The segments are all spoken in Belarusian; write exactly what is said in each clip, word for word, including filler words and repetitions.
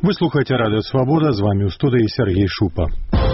Вы слухаете Радио Свобода, з вами ў студыі Сергей Шупа.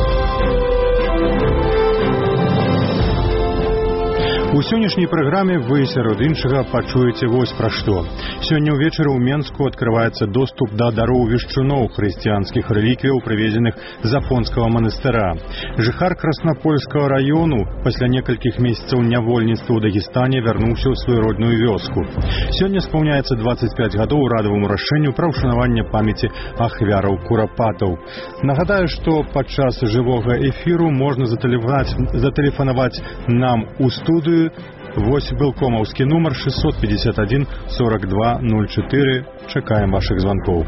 У сённяшняй праграме вы сярод іншага пачуеце вось пра што. Сёння ўвечары ў Менску адкрываецца доступ да дароў вешчуноў хрысціянскіх рэліквіяў, прывезеных з Афонскага манастыра. Жыхар Краснапольскага раёну пасля некалькіх месяцаў нявольніцтва ў Дагестане вярнуўся ў сваю родную вёску. Сёння спаўняецца дваццаць пяць гадоў радаваму рашэнню пра ўшанаванне памяці ахвяраў курапатаў. Нагадаю, што падчас жывога эфіру можна затэлефанаваць нам у студыю. Вось былкомаўскі нумар шестьсот пятьдесят один сорок два ноль четыре. Чакаем вашых званкоў.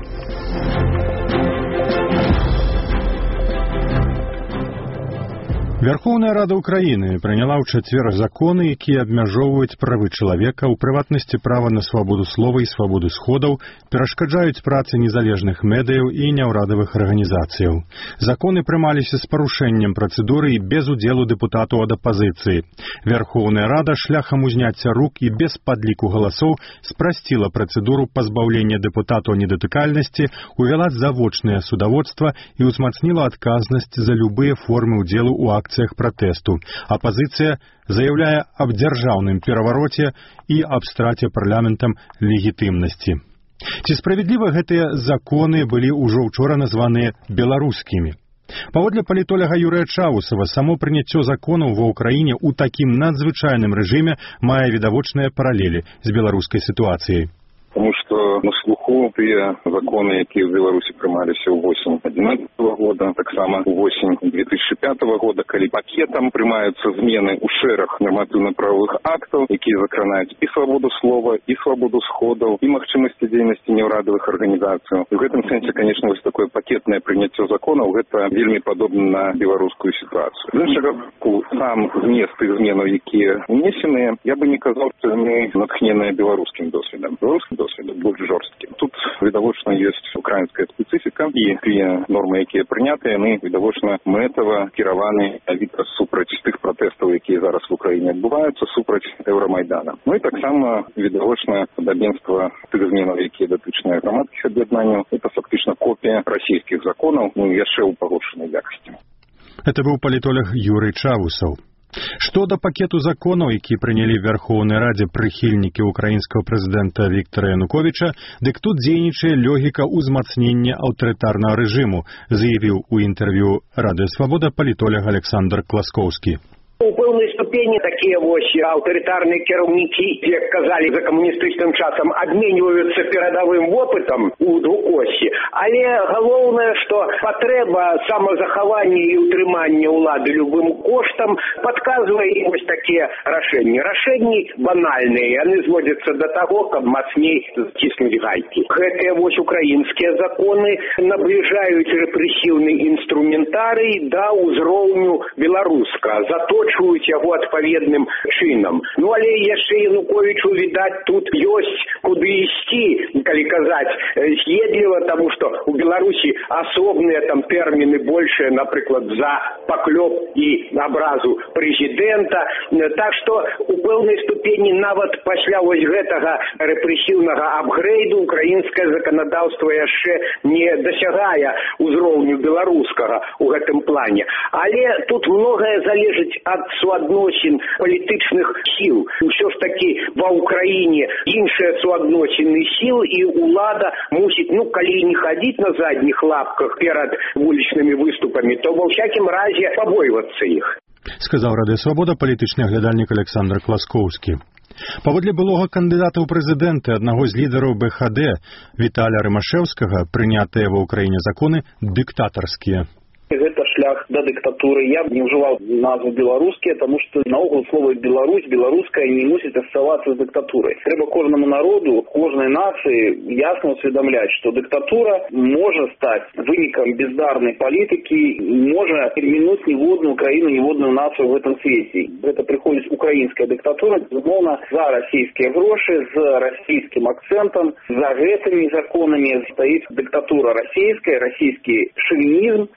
Верховная Рада Украины приняла ў чацвер законы, якія абмяжоўваюць правы чалавека, у прыватнасці права на свабоду слова і свабоду сходаў, перашкаджаюць працы незалежных медыяў і няўрадавых арганізацыяў. Законы прымаліся з парушэннем працэдуры і без удзелу дэпутатаў ад апазіцыі. Верховная Рада шляхам узняцця рук і без падліку галасоў спрасціла працэдуру пазбаўлення дэпутатаў недатыкальнасці, увяла завочнае судаводства і ўзмацніла адказнасць за любыя формы ўдзелу ў акцыях пратэсту. Апазіцыя заяўляе аб дзяржаўным перавароце і аб страце парламентам легітымнасці. Ці справядліва гэтыя законы былі ўжо ўчора названыя беларускімі? Паводле палітоляга Юрыя Чаусава, само прыняццё законаў ва ўкраіне ў такім надзвычайным рэжыме мае відавочныя паралелі з беларускай сітуацыяй. Потому что на слуху тыя законы, якія в Беларуси прымаліся ў восень адзінаццатага года, таксама ў восень две тысячи пятого года, калі пакетам прымаюцца змены ў шэраг нарматыўна-правовых актаў, якія закранаюць і свабоду слова, і свабоду сходаў, і магчымасці дзейнасці няўрадавых арганізацый. В гэтым сэнсе, конечно, вось такое пакетнае прыняццё законаў, гэта вельмі падобна на беларускую сітуацыю. З іншага боку, сам змест тых зменаў, якія унесеныя, я бы не казаў, што яны натхненыя беларускім досведам. Беларускім досвед больш жорсткі. Тут, відавочна, ёсць украінская спецыфіка, і тыя нормы, якія прынятыя, яны, відавочна, мэтава кіраваны авіта супраць тых пратэстаў, якія зараз в Украіне адбываюцца, супраць Еўрамайдана. Ну і таксама, відавочна, падабенства тых зменаў, якія датычныя грамадскіх аб'яднанняў, это фактычна копія расійскіх законаў, ну яшчэ ў пагоршанай якасці. Это быў палітолог Юрый Чавусаў. Што да пакету законаў, які прынялі в Верховнай Радзе прыхільнікі украінскага прэзідэнта Віктара Януковіча, дык тут дзейнічае логіка ўзмацнення аўтарытарнага рэжыму, заявіў у інтэрв'ю Радыё Свабода палітолог Александр Класкоўскі. У пэўнай ступені такія вось аўтарытарныя кіраўнікі, як казалі за камуністычным часам, абменьваюцца перадавым вопытам у двукосці, але галоўнае, што патрэба самазахавання і ўтрымання ўлады любым коштам падказвае ім вось такія рашэнні. Рашэнні банальныя, яны зводзяцца да таго, каб мацней заціснуць гайкі. Гэтыя вось украінскія законы набліжаюць рэпрэсіўны інструментарый да ўзроўню беларуска, заточваюць яго адпаведным чынам. Ну, але яшчэ Януковічу, відаць, тут ёсць куды ісці, калі казаць з'едліва, таму што у Беларусі асобныя там тэрміны большыя, напрыклад, за паклёп і абразу прэзідэнта. Так што у пэўнай ступені нават пасля вось гэтага рэпрэсіўнага апгрэйду украінскае заканадаўства яшчэ не дасягае ўзроўню беларускага ў гэтым плане. Але тут многае залежыць ад суадносін палітычных сіл. Усё ж такі ва ўкраіне іншыя суадносіны сіл, і ўлада мусіць, ну, калі не хадзіць на задніх лапках перад вулічнымі выступамі, то ва ўсякім разе пабойвацца іх. Сказаў Радыё Свабода палітычны аглядальнік Александр Класкоўскі. Паводле былога кандыдата ў прэзідэнты аднаго з лідараў бэ ха дэ Віталя Рымашэўскага, прынятыя ва ўкраіне законы дыктатарскія. Гэта шлях да дыктатуры. Я б не ўжываў назву беларускія, таму што наогул слова Беларусь, беларуская не мусіць ассавацца з дыктатурай. Трэба кожнаму народу, кожнай нацыі ясна усведамляць, што дыктатура можа стаць вынікам бездарнай палітыкі, можа перамінуць ніводную краіну, ніводную нацыю в гэтым свеце. Гэта прыходзіць украінская дыктатура, безумоўна, за расійскія грошы, з расійскім акцэнтам. За гэтымі законамі стаіць дыктатура расійская, расійскі шовінізм, который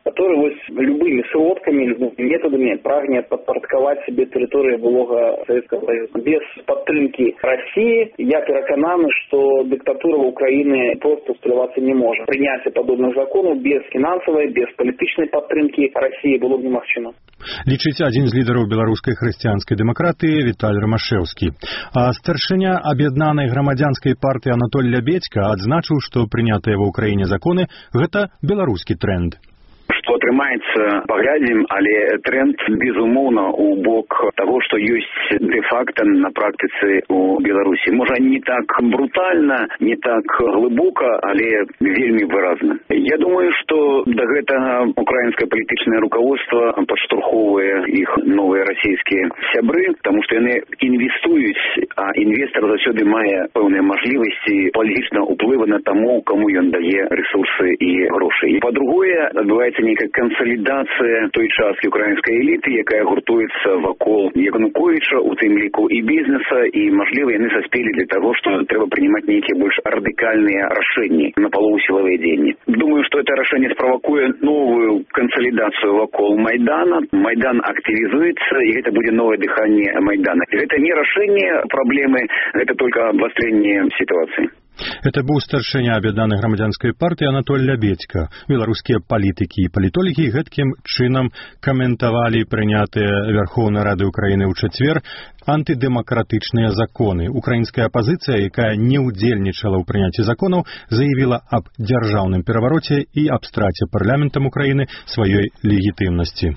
вось любымі сродкамі, любымі метадамі прагне падпарадкаваць сабе тэрыторыю былога Савецкага Саюза. Без падтрымкі России я перакананы, што дыктатура в Украине просто усталявацца не можа. Прыняцце падобных законаў без фінансавай, без палітычнай падтрымкі России было б немагчыма. Лічыць адзін з лідараў беларускай хрысціянскай дэмакратыі Віталь Рамашэўскі. А старшыня аб'яднанай грамадзянскай партыі Анатоль Лябедзька адзначыў, што прынятыя ва ўкраіне законы гэта беларускі тренд. Што атрымаецца, паглядзім, але тренд, безумоўна, у бок таго, што ёсць дэ-факта на практыцы ў Беларусі. Можа, не так брутальна, не так глыбока, але вельмі выразна. Я думаю, што да гэтага украінскае палітычнае руководство падштурхоўвае іх новыя расійскія сябры, таму што яны інвестуюць, а інвестар заўсёды мае пэўныя мажлівасці палітычнага ўплыва на таму, каму ён дае рэсурсы і грошы. І па-другое, адбываецца нейкая кансалідацыя той часткі украінскай эліты, якая гуртуецца вакол Януковіча, у тым ліку і бізнеса, і, мажліва, яны саспелі для таго, што трэба прынимаць нейкія больш радыкальныя рашэнні на палову сілавыя дзеянні. Думаю, што это рашэнне справакуе новую кансалідацыю вакол Майдана. Майдан актывізуецца, і гэта будзе новае дыханне Майдана. І гэта не рашэнне праблемы, гэта только абвастрэнне сітуацыі. Это быў старшыня аб'яднанай грамадзянскай партыі Анатоль Лябедзька. Беларускія палітыкі і палітолагі гэткім чынам каментавалі прынятыя Вярхоўнай Рады Украіны ў чацвер антыдэмакратычныя законы. Украінская апазіцыя, якая не ўдзельнічала ў прыняцці законаў, заявіла аб дзяржаўным перавароце і аб страце парламентам Украіны сваёй легітымнасці.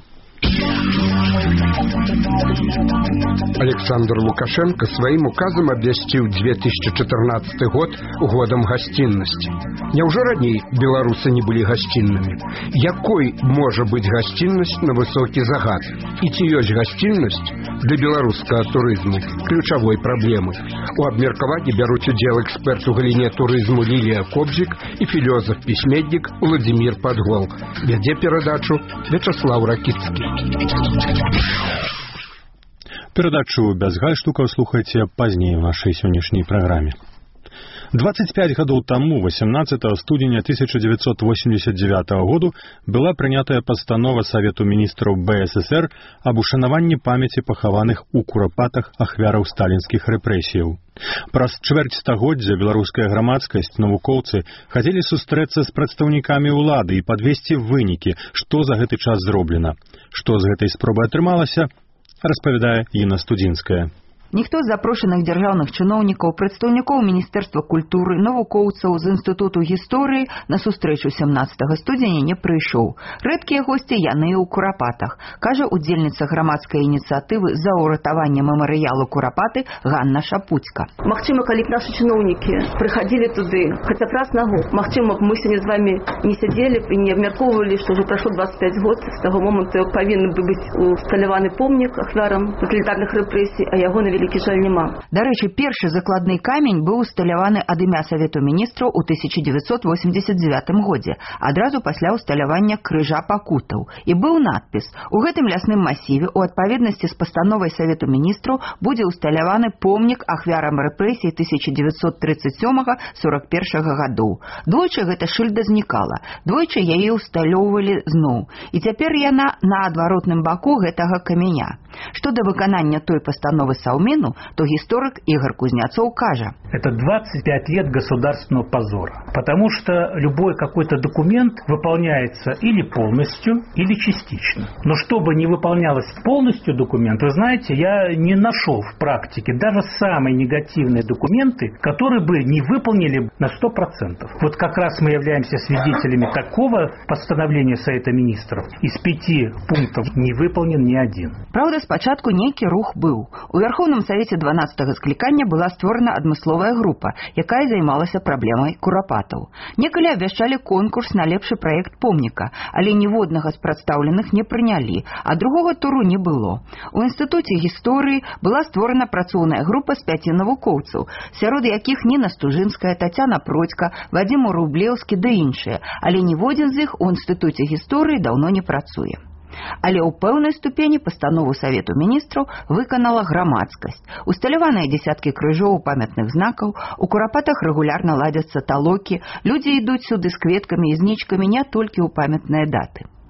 Александр Лукашенко своим указом обвясціў две тысячи четырнадцатый год годом гостинности. Няўжо раней беларусы не были гостинными? Якой может быть гостинность на высокий загад? И ці ёсць гостинность для беларускага турызму ключевой проблемы? У абмеркаванні бяруць удзел эксперт у галіне турызму Лілія Кобзік и філёзаф-пісьменнік Владимир Падгол. Вядзе перадачу Вячаслав Ракіцкі. Перадачу без гальштукаў слухайце пазней у нашай сённяшняй праграме. двадцать пять гадоў таму, восемнадцатого студзеня тысяча девятьсот восемьдесят девятого году, была прынятая пастанова Савету міністраў бэ эс эс эр аб ушанаванні памяці пахаваных у Курапатах ахвяраў сталінскіх рэпрэсіяў. Праз чвэрць стагоддзя беларуская грамадскасць, навукоўцы хацелі сустрэцца з прадстаўнікамі ўлады і падвесці вынікі, што за гэты час зроблена. Што з гэтай спробы атрымалася, распавядае Інна Студзінская. Ніхто з запрошаных дзяржаўных чыноўнікаў, прадстаўнікоў Міністэрства культуры, навукоўцаў з Інстытуту гісторыі на сустрэчу сямнаццатага студзеня не прыйшоў. Рэдкія госці яны ў Курапатах, кажа удзельніца грамадскай ініцыятывы за ўратаванне мемарыялу Курапаты Ганна Шапуцька. Магчыма, калі б нашы чыноўнікі прыхадзілі туды хаця б раз на год, магчыма, мы сёння з вамі не сядзелі б і не абмяркоўвалі, што ўжо прайшло двадцать пять год з таго моманту, як павінен бы быць усталяваны помнік ахвярам таталітарных рэпрэсій, а яго навелі жаль няма. Дарэчы, першы закладны камень быў усталяваны ад імя Савету міністраў у тысяча девятьсот восемьдесят девятым годзе, адразу пасля усталявання крыжа пакутаў. І быў надпіс: у гэтым лясным масіве у адпаведнасці з пастановай Савету міністраў будзе усталяваны помнік ахвярам рэпрэсій тысяча девятьсот тридцать сёмага — сорок першага гадоў. Двойчы гэта шыльда знікала, двойчы яе усталёўвалі зноў. І цяпер яна на адваротным баку гэтага каменя. Што да выканання той пастановы Саўмену, то историк Игорь Кузнецов кажа: это двадцать пять лет государственного позора, потому что любой какой-то документ выполняется или полностью, или частично. Но чтобы не выполнялось полностью документ, вы знаете, я не нашел в практике даже самые негативные документы, которые бы не выполнили на сто процентов. Вот как раз мы являемся свидетелями такого постановления Совета министров. Из пяти пунктов не выполнен ни один. Правда, спачатку нейкі рух быў. У Верховном Совете дванаццатага склікання была створана адмысловая група, якая займалася праблемай курапатаў. Некалі абвяшчалі конкурс на лепшы праект помніка, але ніводнага з прадстаўленых не прынялі, а другога туру не было. У Інстытуце гісторыі была створана працоўная група з пяці навукоўцаў, сярод якіх Ніна Стужынская, Тацяна Продзька, Вадзім Рублеўскі ды іншыя, але ніводзін з іх у Інстытуце гісторыі даўно не працуе. Але ў пэўнай ступені пастанову Савету міністраў выканала грамадскасць. Усталяваныя дзесяткі крыжоў памятных знакаў, у Курапатах рэгулярна ладзяцца талокі, людзі ідуць сюды з кветкамі і знічкамі не толькі ў памятныя даты.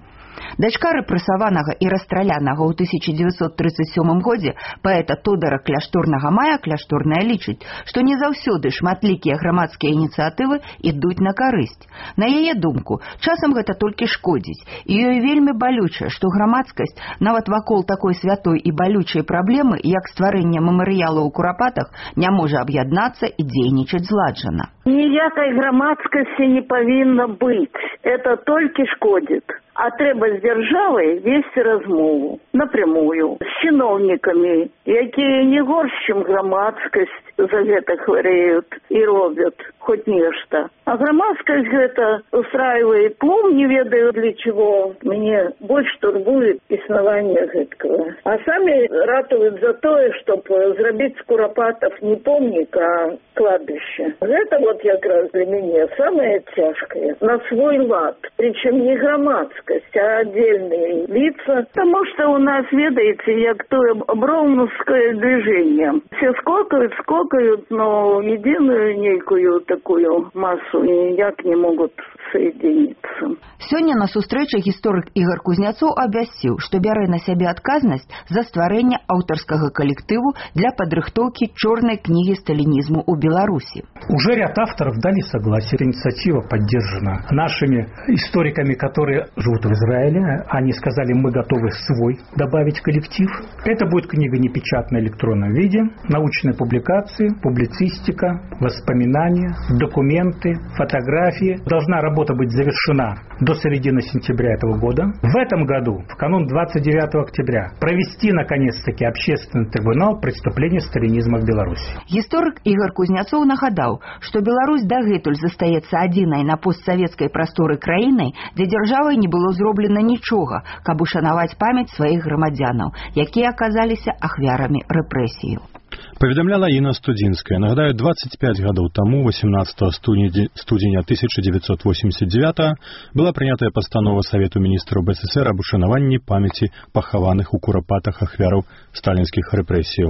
Дачка рэпрэсаванага і расстралянага ў тысяча дзевяцьсот трыццаць сёмым годзе паэта Тодара Кляштурнага Мая Кляштурная лічыць, што не заўсёды шматлікія грамадскія ініцыятывы ідуць на карысць. На яе думку, часам гэта толькі шкодзіць, і ёй вельмі балюча, што грамадскасць нават вакол такой святой і балючай праблемы, як стварэнне мемарыялу ў Курапатах, не можа аб'яднацца і дзейнічаць зладжана. Ніякай грамадскасці не павінна быць. Это толькі шкодзіць. А трэба з дзяржавай весці размову напрямую з чыноўнікамі, якія не горш, чым грамадскасць, за гэта хварэюць і робяць хоць нешта. А грамадскасць гэта устраивае плом, не ведаю для чего. Мне больш турбует існаванне гэткага. А самі ратуюць за тое, чтоб зрабіць з Курапатов не помнік, а кладбище. Гэта вот якраз для мяне самае цяжкае. На свой лад. Причем не громадскость, а отдельные лица. Потому что у нас, ведаете, як тое броуновское движение. Все скокают, скокают, но единую некую такую массу никак не могут соединиться. Сёння на сустрэчы гісторык Ігор Кузняцоў абвясціў, што бярэ на сябе адказнасць за стварэнне аўтарскага калектыву для падрыхтоўкі чорнай кнігі сталінізму ў Беларуси. Уже ряд авторов дали согласие. Инициатива поддержана нашими историками, которые живут в Израиле. Они сказали, мы готовы свой добавить коллектив. Это будет книга не печатная, электронном виде, научные публикации, публицистика, воспоминания, документы, фотографии. Должна работа быть завершена до середины сентября этого года. В этом году, в канун двадцать девятого октября, провести наконец-таки общественный трибунал преступления сталинизма в Беларуси. Историк Игорь Кузняцоў нагадаў, што Беларусь дагэтуль застаецца адзінай на постсавецкай прасторы краінай, дзе дзяржавай не было зроблена нічога, каб ушанаваць памяць сваіх грамадзянаў, якія аказаліся ахвярамі рэпрэсіяў. Паведамляла Інна Студзінская. Нагадаю, двадцать пять гадоў таму, восемнадцатого студзеня тысяча девятьсот восемьдесят девятого, была прынятая пастанова Савету міністраў БССР аб ушанаванні памяці пахаваных у Курапатах ахвяраў сталінскіх рэпрэсіяў.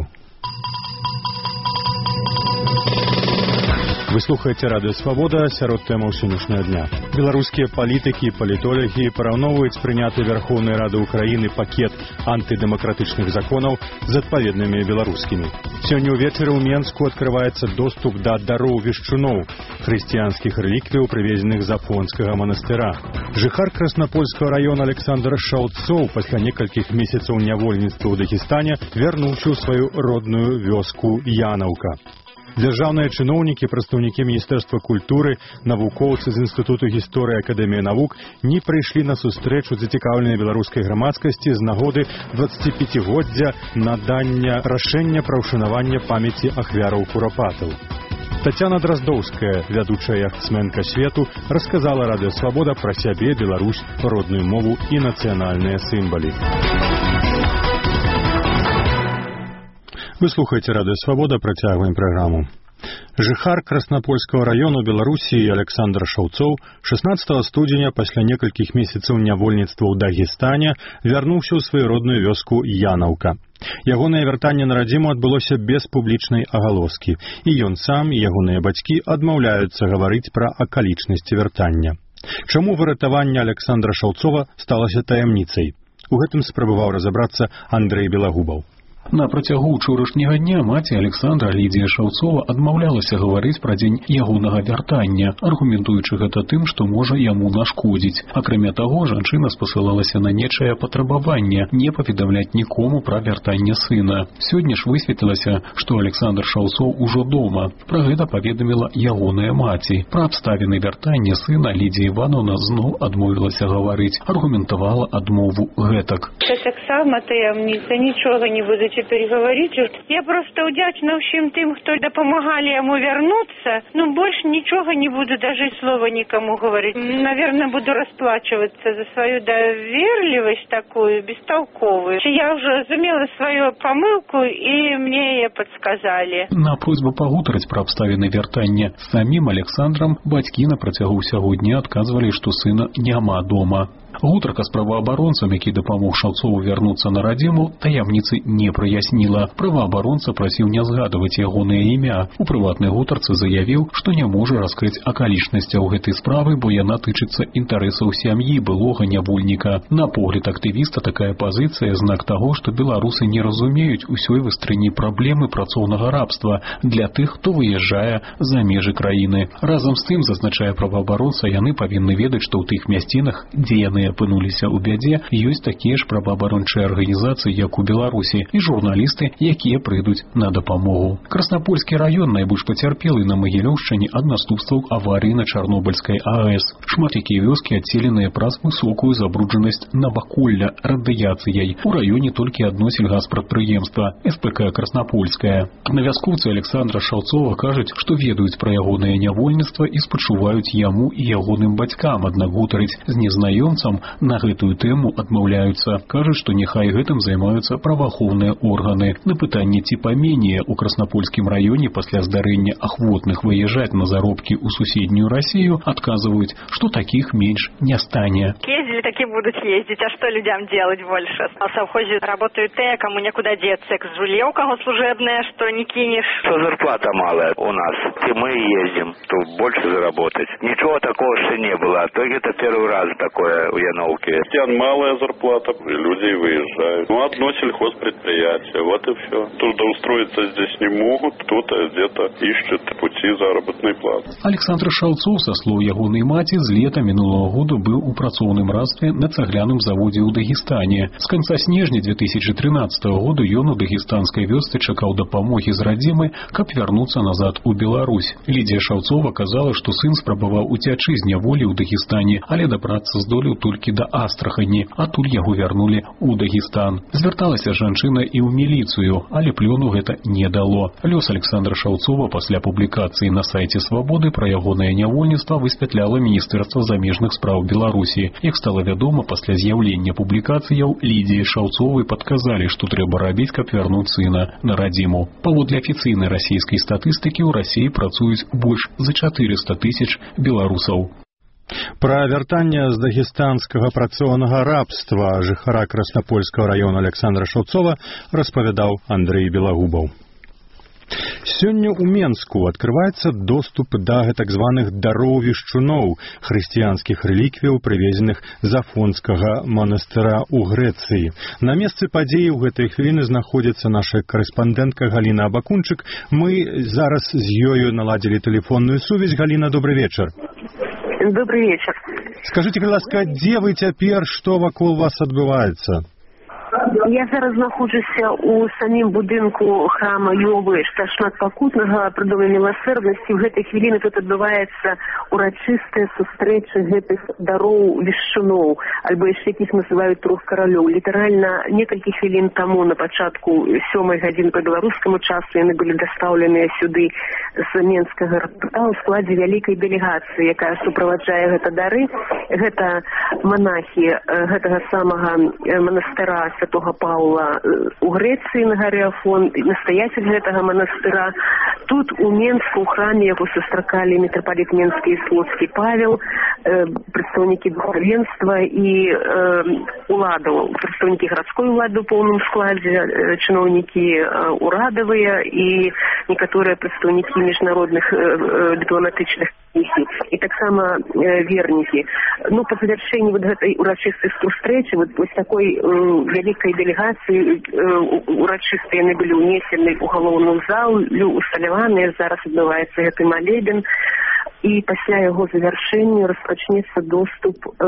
Вы слухаеце радыё «Свабода», сярод тэмаў сённяшняга дня. Беларускія палітыкі і палітолагі параўноўваюць прыняты Верховнай Рады Украіны пакет антыдэмакратычных законаў з адпаведнымі беларускімі. Сёння ўвечары ў Менску адкрываецца доступ да дароў вешчуноў, хрысціянскіх рэліквіяў, прывезеных з Афонскага манастыра. Жыхар Краснапольскага раёна Александр Шаўцоў пасля некалькіх месяцаў нявольніцтва ў Дагестане вярнуўся ў сваю родную вёску Янаўка. Дзяржаўныя чыноўнікі, прадстаўнікі Міністэрства культуры, навукоўцы з Інстытуту гісторыі Акадэміі навук не прыйшлі на сустрэчу зацікаўленай беларускай грамадскасці з нагоды дваццаціпяцігоддзя надання рашэння пра ўшанаванне памяці ахвяраў Курапатаў. Тацяна Драздоўская, вядучая яхтсменка свету, расказала радыё «Свабода» пра сябе, Беларусь, родную мову і нацыянальныя сімвалы. Вы слухаеце радыё «Свабода», працягваем праграму. Жыхар Краснапольскага раёну Беларусі Александр Шаўцоў шаснаццатага студзеня пасля некалькіх месяцаў нявольніцтва ў Дагестане вярнуўся ў сваю родную вёску Янаўка. Ягонае вяртанне на радзіму адбылося без публічнай агалоскі, і ён сам і ягоныя бацькі адмаўляюцца гаварыць пра акалічнасці вяртання. Чаму выратаванне Александра Шаўцова сталася таямніцай? У гэтым спрабаваў разабрацца Андрэй Белагубаў. На працягу ўчорашняга дня маці Александра Лідія Шаўцова адмаўлялася гаварыць пра дзень ягонага вяртання, аргументуючы гэта тым, што можа яму нашкодзіць. Акрамя таго, жанчына спасылалася на нечае патрабаванне не паведамляць нікому пра вяртанне сына. Сёння ж высветлілася, што Александр Шаўцоў ужо дома. Пра гэта паведаміла ягоная маці. Пра абставіны вяртання сына Лідія Івановна зноў адмовілася гаварыць, аргументавала адмову гэтак. Таксама таямніца, нічога не будуць теперь говорить. Я просто удячна всем тем, кто допомагали ему вернуться. Ну, больше ничего не буду даже слова никому говорить. Наверное, буду расплачиваться за свою доверливость такую, бестолковую. Я уже разумела свою помылку, и мне ее подсказали. На просьбу пагутарыць пра абставіны вяртання самім Александрам бацькі на працягу ўсяго дня адказвалі, што сына няма дома. Гутарка з праваабаронцам, які дапамог Шаўцову вярнуцца на радзіму, таямніцы не праясніла. Праваабаронца прасіў не згадваць ягонае імя. У прыватнай гутарцы заявіў, што не можа раскрыць акалічнасцяў гэтай справы, бо яна тычыцца інтарэсаў сям'і былога нявольніка. На погляд актывіста такая пазіцыя знак таго, што беларусы не разумеюць усёй вастрыні праблемы працоўнага рабства для тых, хто выязджае за межы краіны. Разам з тым, зазначае праваабаронца, яны павінны ведаць, што ў тых мясцінах, дзе яны апынуліся ў бядзе, ёсць такія ж праваабарончыя арганізацыі, як у Беларусі, і журналісты, якія прыйдуць на дапамогу. Краснапольскі раён найбольш пацярпелы на Магілёўшчыне ад наступстваў аварыі на Чарнобыльскай АЭС. Шмат якія вёскі адселеныя праз высокую забруджанасць наваколля радыяцыяй. У раёне толькі адно сельгаспрадпрыемства – эс пэ ка «Краснапольская». Аднавяскоўцы Александра Шаўцова кажуць, што ведаюць пра ягонае нявольніцтва і спачуваюць яму і ягоным бацькам, аднак гутарыць з незнаёмцам на гэтую тэму адмаўляюцца. Кажуць, што няхай гэтым займаюцца праваахоўныя органы. На пытанне, ці паменее у Краснапольскім раёне пасля здарэння ахвотных выязджаць на заробкі ў суседнюю Расію, адказваюць, што такіх менш не стане. Ездили, такие будут ездить, а что людям делать больше? А в совхозе работают те, кому некуда деться, к жилье у кого служебное, что не кинешь. Что зарплата малая у нас, и мы ездим, то больше заработать. Ничего такого что не было, а то это первый раз такое у Яновки. Малая зарплата, люди выезжают. Ну, одно сельхозпредприятие, вот и все. Трудоустроиться здесь не могут, кто-то где-то ищет пути заработной платы. Александр Шаўцоў, са слоў ягонай маці, з лета мінулого году быў у працоўным рабстве на цагляным заводзе ў Дагестане. З канца снежня две тысячи тринадцатого года ён у дагестанскай вёсцы чакаў дапамогі з радзімы, каб вярнуцца назад у Беларусь. Лідія Шаўцова казала, што сын спрабаваў уцячы з няволі ў Дагестане, але дабрацца здолеў толькі да Астрахані, а тут яго вярнулі ў Дагестан. Звярталася жанчына і ў міліцыю, але плёну гэта не дало. Лёс Александра Шаўцова пасля публікацыі на сайце Свабоды пра ягонае нявольніцтва высвятляла Міністэрства замежных спраў Беларусі. Як стала вядома, пасля з'яўлення публікацыяў Лідіі Шаўцовай падказалі, што трэба рабіць, каб вярнуць сына на радзіму. Паводле афіцыйнай расійскай статыстыкі ў Расіі працуюць больш за чатырыста тысяч беларусаў. Пра вяртанне з дагестанскага працоўнага рабства жыхара Краснапольскага раёна Александра Шаўцова распавядаў Андрэй Белагубаў. Сёння ў Менску адкрываецца доступ да гэтак званых дароў вешчуноў, хрысціянскіх рэліквіяў, прывезеных з Афонскага манастыра ў Грэцыі. На месцы падзеі ў гэтай хвіліны знаходзіцца наша карэспандэнтка Галіна Абакунчык. Мы зараз з ёю наладзілі тэлефонную сувязь. Галіна, добрый вечар. Добрый вечер. Скажите, ласка, дзе вы цяпер, што вакол вас адбываецца? Я зараз знаходжуся у самім будынку храма Ёвы Шматпакутнага пры доме міласэрнасці. У гэтай хвіліны тут адбываецца урачыстая сустрэча гэтых дароў вешчуноў, альбо яшчэ якіх называюць трох каралёў. Літаральна некалькі хвілін таму на пачатку сёмай гадзіны па беларускаму часу яны былі дастаўленыя сюды з менскага аэрапорта ў складзе вялікай дэлегацыі, якая суправаджае гэта дары. Гэта монахі гэтага самага манастыра Святого Паўла у Грэцыі на гаре Афон, настаяцель гэтага манастыра. Тут у Менску, у храме яго сустракалі мітрапаліт Менскі і Слуцкі Павел, прадстаўнікі духавенства і уладаў, прадстаўнікі гарадской улады ў поўным складзе, чыноўнікі урадавыя і некаторыя прадстаўнікі міжнародных дыпламатычных місій, і таксама вернікі. Ну, па завяршэнні вот гэтай урачыстай сустрэчы, вот вось такой вялікай дэлегацыі урачыста яны былі ўнесены ў галоўную залу, усталяваныя, зараз адбываецца гэты малебен, і пасля яго завяршэння распачнецца доступ э,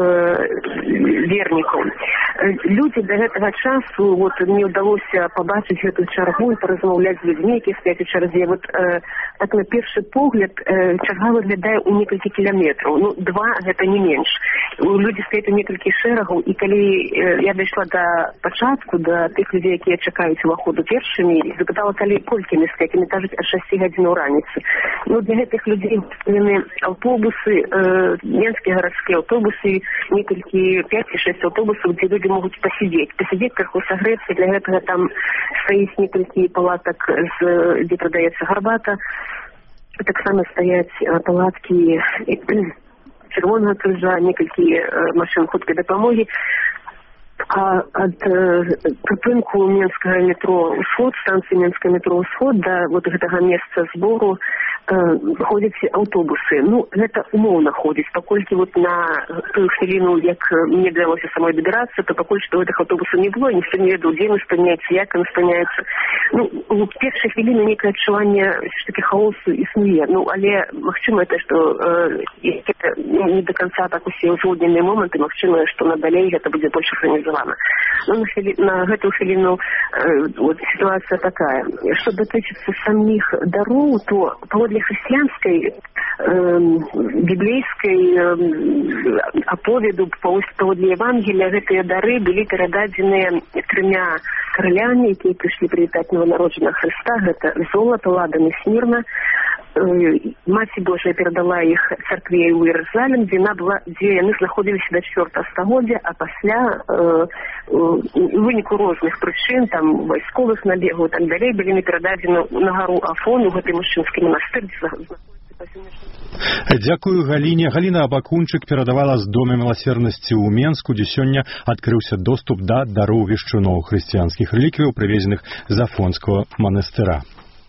вернікаў. Людзі да гэтага часу, вот мне ўдалося пабачыць гэту чаргу і паразмаўляць з людзьмі, якія стаяць у чарзе. Вот э, так на першы погляд э, чарга выглядае ў некалькі кіламетраў. Ну, два гэта не менш. Людзі стаяць у некалькі шэрагаў, і калі э, я дайшла да пачатку, да тых людзей, якія чакаюць уваходу першымі, запытала, калі колькі не стаяць, яны кажуць, аж шасці гадзінаў раніцы. Ну, для гэтых людзей яны автобусы, э, менскія гарадскія аўтобусы, некалькі пяць шэсць аўтобусаў, дзе людзі могуць пасядзець. Пасядзець, крыху сагрэцца, для гэтага там стаіць некалькі палатак, з, дзе прадаецца гарбата. Таксама стаяць палаткі Чырвонага крыжа, некалькі машын хуткай дапамогі. А ад прыпынку Менскага метро «Усход», станцыі Менскага метро «Усход» да вот гэтага месца збору ходзяць аўтобусы. Ну, гэта умоўна ходзіць, паколькі вот на тую хвіліну, як мне давялося самой дабірацца, то пакуль што гэтых аўтобусаў не было, ніхто не ведаў, дзе яны спыняюцца, як яны спыняюцца. Ну, у першай хвіліны нейкае адчуванне такі хаосу існуе. Ну, але магчыма это, што э, не до конца так усе узгодненыя моманты, магчыма, што надалей гэта будзе больш арганізавана. Ну, на, хвили... на гэтую хвіліну э, вот, ситуация такая. Что датычыцца самих дароў, то паводле хрысціянскай э, біблейскай э, аповеду, паводле Евангелия, гэтыя дары былі перададзеныя трымя каралямі, якія прыйшлі прывітаць новонароджанага Хрыста. Гэта золата, ладан і смірна. Маці Божая перадала іх царкве ў Іерусалім, дзе яна была, дзе яны знаходзіліся да чвёртага стагоддзя, а пасля э, у выніку розных прычын, там вайсковых набегаў і так далей, былі перададзены на гару Афон, у гэты мужчынскі манастыр. Дзякую Галіне. Галіна Абакунчык перадавала з дома міласернасці ў Менску, дзе сёння адкрыўся доступ да дароў вешчуноў хрысціянскіх рэліквіяў, прывезеных з Афонскага манастыра.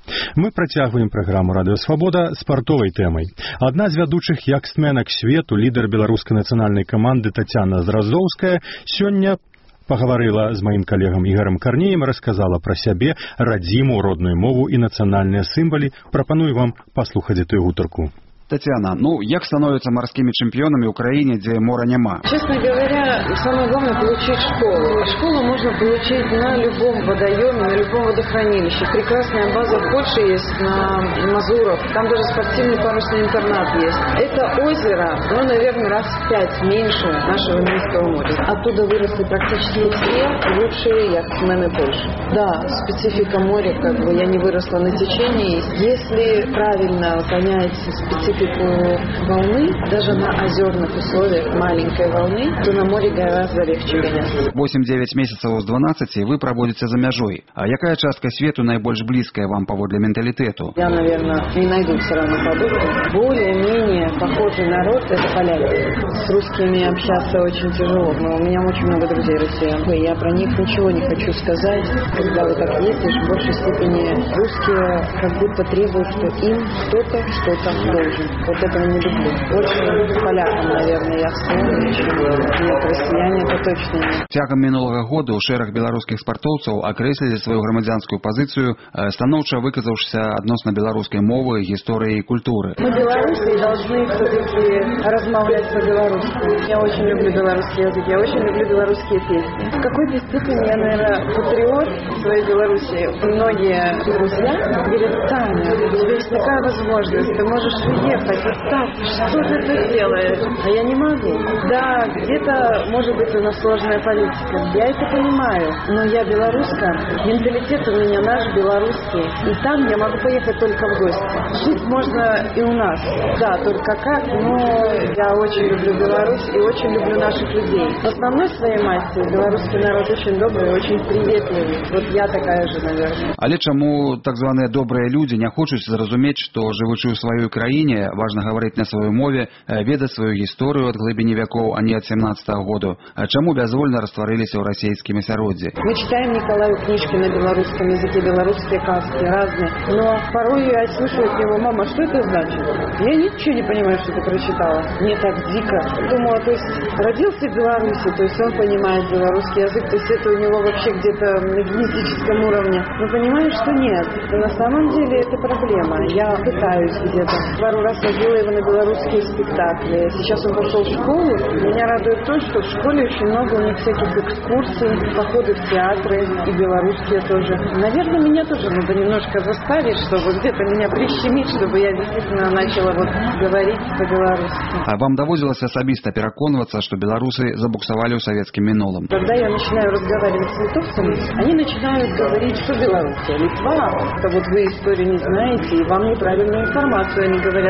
Мы працягваем праграму «Радыё Свабода» спартовай тэмай. Адна з вядучых якстменак свету, лідар беларускай нацыянальнай каманды Тацяна Зразоўская, сёння пагаварыла з маім калегам Ігорам Карнеем, расказала пра сябе, радзіму, родную мову і нацыянальныя сімвалы. Прапаную вам паслухаць эту гутарку. Татьяна, ну, як становятся морскими чемпионами в Украине, где мора нема? Честно говоря, самое главное получить школу. Школу можно получить на любом водоеме, на любом водохранилище. Прекрасная база в Польше есть, на Мазурах. Там даже спортивный парусный интернат есть. Это озеро, ну, наверное, раз в пять меньше нашего Минского моря. Оттуда выросли практически все лучшие яхтсмены Польши. Да, специфика моря, как бы я не выросла на течении. Если правильно понять специфику волны, даже на озерных условиях маленькой волны, то на море гораздо легче гоняться. восемь-девять месяцев з дванадцати вы проводите за мяжой. А якая частка свету найбольш близкая вам паводле менталитету? Я, наверное, не найду все равно подобного. Более-менее похожий народ — это поляки. С русскими общаться очень тяжело, но у меня очень много друзей россиян. И я про них ничего не хочу сказать. Когда вы так ездишь, в большей степени русские как будто требуют, что им кто-то что-то должен. Вот этого не люблю. Больше полякам, наверное, я вспомню, чем нет, россияне это точно нет. Цягам мінулага года ў шэраг беларускіх спартоўцаў акрэслілі сваю грамадзянскую пазіцыю, станоўча выказаўшыся адносна беларускай мовы, гісторыі і культуры. Мы, белорусы, должны все-таки размовлять по-белорусски. Я очень люблю белорусский язык, я очень люблю белорусские песни. В какой-то степени я, наверное, патриот своей Беларуси. Многие друзья говорят: Таня, у тебя есть такая возможность, ты можешь уехать. Так, что ты тут делаешь? А я не могу. Да, где-то, может быть, у нас сложная политика. Я это понимаю. Но я белоруска. Менталитет у меня наш белорусский. И там я могу поехать только в гости. Жить можно и у нас. Да, только как, но я очень люблю Беларусь и очень люблю наших людей. В основной своей массе белорусский народ очень добрый, очень приветливый. Вот я такая же, наверное. Але чаму так званыя добрыя людзі не хочуць зразумець, што, жывучы ў сваёй краіне, важна гаварыць на сваёй мове, ведаць сваю гісторыю ад глыбіні вякоў, а не ад семнадцатага году. Чаму бязвольна растварыліся ў расійскім асяроддзі? Мы читаем Николаю книжки на белорусском языке, белорусские сказки разные, но порой я слышу от него: мама, что это значит? Я ничего не понимаю, что ты прочитала. Мне так дико. Думала, то есть родился в Беларуси, то есть он понимает белорусский язык, то есть это у него вообще где-то на генетическом уровне. Но понимаешь, что нет. На самом деле это проблема. Я пытаюсь где-то. Пару раз водила его на белорусские спектакли. Сейчас он пошел в школу. Меня радует то, что в школе очень много у них всяких экскурсий, походы в театры, и белорусские тоже. Наверное, меня тоже надо немножко заставить, чтобы где-то меня прищемить, чтобы я действительно начала вот говорить по-белорусски. А вам доводилось особисто переконываться, что белорусы забуксовали у советским минулым? Когда я начинаю разговаривать с литовцами, они начинают говорить, что Белоруссия, Литва, это вот вы историю не знаете, и вам неправильную информацию они говорят.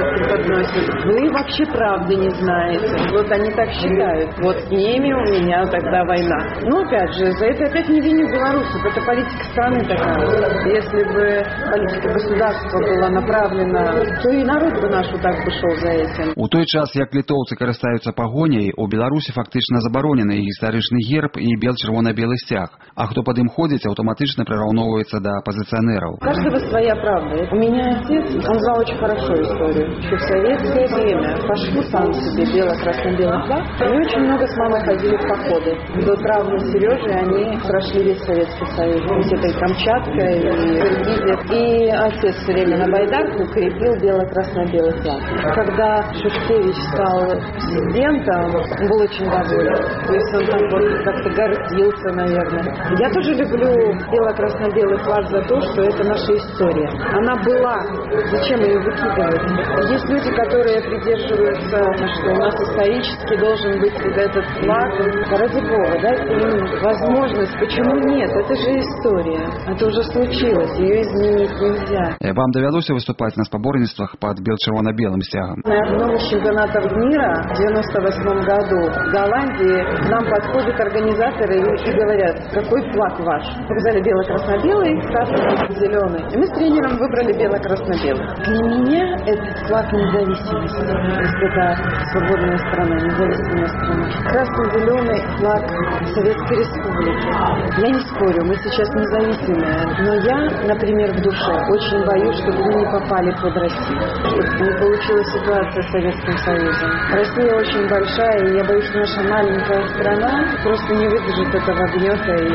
преподносят. Вы вообще правды не знаете. Вот они так считают. Вот с ними у меня тогда война. Но опять же, за это опять не виню белорусов. Это политика страны такая. Если бы политика государства была направлена, то и народ бы наш так бы шел за этим. У той час, як літоўцы карыстаюцца пагоняй, у Беларусі фактычна забаронены гістарычны герб і бел-чырвона-белы сцяг. А хто пад ім ходзіць, аўтаматычна прыраўноўваецца да апозіцыянераў. У каждого своя правда. У меня отец, он знал очень хорошо историю. Еще в советское время пошли сам себе бело-красно-белый флаг. Они очень много с мамой ходили в походы. До травмы Сережи они прошли весь Советский Союз. С этой Камчаткой и Киргизией. И отец все время на байдарку крепил бело-красно-белый флаг. Когда Шушкевич стал президентом, он был очень доволен. То есть он так вот как-то гордился, наверное. Я тоже люблю бело-красно-белый флаг за то, что это наша история. Она была. Зачем ее выкидывать? Есть люди, которые придерживаются, что у нас исторически должен быть этот флаг. Ради Бога, дайте им возможность. Почему нет? Это же история. Это уже случилось. Ее изменить нельзя. Вам довелося выступать на спаборніцтвах под бел-чырвона-белым стягом? На одном из чемпионатов мира в девяносто восьмом году в Голландии к нам подходят организаторы и говорят, какой флаг ваш? Показали бело-красно-белый, красный, зеленый. И мы с тренером выбрали бело-красно-белый. Для меня этот флаг независимости. То есть это свободная страна, независимая страна. Красный-зеленый флаг Советской Республики. Я не спорю, мы сейчас независимые. Но я, например, в душе очень боюсь, чтобы мы не попали под Россию. Чтобы не получилась ситуация с Советским Союзом. Россия очень большая, и я боюсь, что наша маленькая страна просто не выдержит этого гнета, и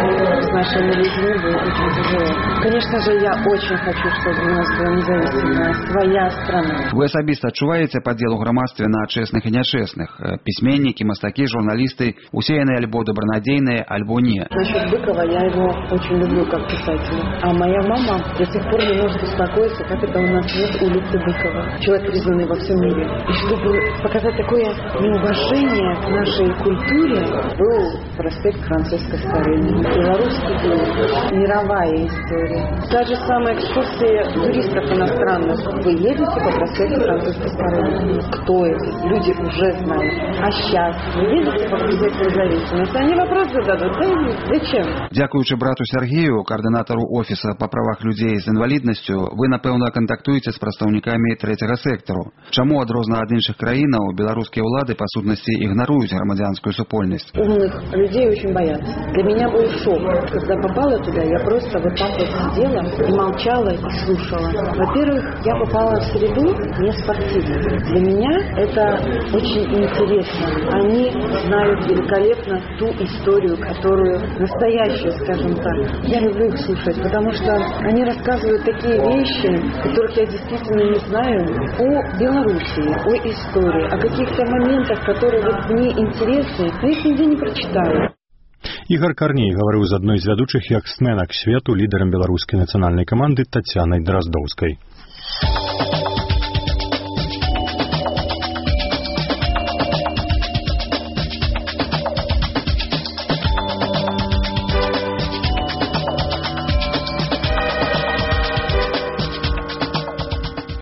с нашими людьми будет очень тяжело. Конечно же, я очень хочу, чтобы у нас была независимая своя страна. Вы асабіста адчуваеце падзел у грамадстве на чэсных і нячэсных? Пісьменнікі, мастакі, журналісты, усе яны альбо добранадзейныя, альбо не. Насчет Быкова я его очень люблю как писателя. А моя мама до сих пор не может успокоиться, как это у нас нет улицы Быкова. Человек признанный во всем мире. И чтобы показать такое неуважение к нашей культуре, был проспект Франциска Скорыни. Белорусский был мировая история. Та же самая экскурсия туристов иностранных. Вы едете по проспекту Франциска Скорыни. Кто это? Люди уже знают. А сейчас вы едете по проспекту Независимости. Они вопрос зададут. Да, зачем? Дзякуючы брату Сергею, координатару офиса по правах людей з інваліднасцю, вы, напэўна, кантактуеце з прадстаўнікамі трэцяга сектару. Чаму адрозна ад іншых краінаў беларускія ўлады па сутнасці ігнаруюць грамадзянскую супольнасць? Умных людей очень боятся. Для меня был шок. Когда попала туда, я просто вот так вот сидела и молчала и слушала. Во-первых, я попала в среду не спортивную. Для меня это очень интересно. Они знают великолепно ту историю, которую настоящую, скажем так. Я люблю их слушать, потому что они рассказывают такие вещи, которых я действительно не знаю, о Белоруссии, о истории, о каких-то моментах, которые вот мне интересны, но их нигде не прочитаю. Ігар Карней гаварыў з адной з вядучых як сменак свету лідарам беларускай нацыянальнай каманды Тацянай Драздоўскай.